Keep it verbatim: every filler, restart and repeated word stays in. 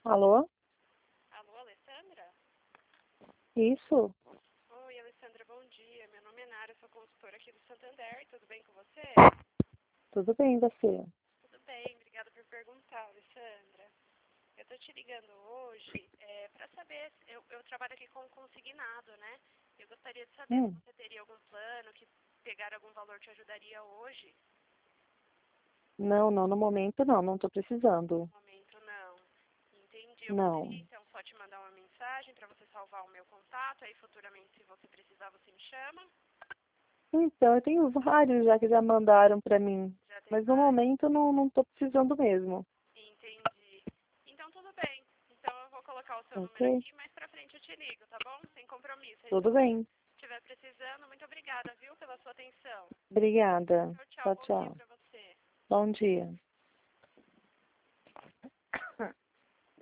Alô? Alô, Alessandra? Isso? Oi, Alessandra, bom dia. Meu nome é Nara, sou consultora aqui do Santander. Tudo bem com você? Tudo bem, você? Tudo bem, obrigada por perguntar, Alessandra. Eu tô te ligando hoje é, para saber, se- eu, eu trabalho aqui com consignado, né? Eu gostaria de saber se Hum. você teria algum plano que pegar algum valor te ajudaria hoje. Não, não, no momento não, não tô precisando. No momento, não. Entendi. Eu Não. poderia, então, só te mandar uma mensagem para você salvar o meu contato. Aí, futuramente, se você precisar, você me chama. Então, eu tenho vários já que já mandaram pra mim. Já tem Mas no vários. momento não, não tô precisando mesmo. Entendi. Então tudo bem. Então eu vou colocar o seu número Ok? aqui, mais pra frente eu te ligo, tá bom? Sem compromisso. Aí se Tudo você bem. estiver precisando, muito obrigada, viu, pela sua atenção. Obrigada. Tchau, tchau. Tchau, Bom dia tchau. pra você. Bom dia.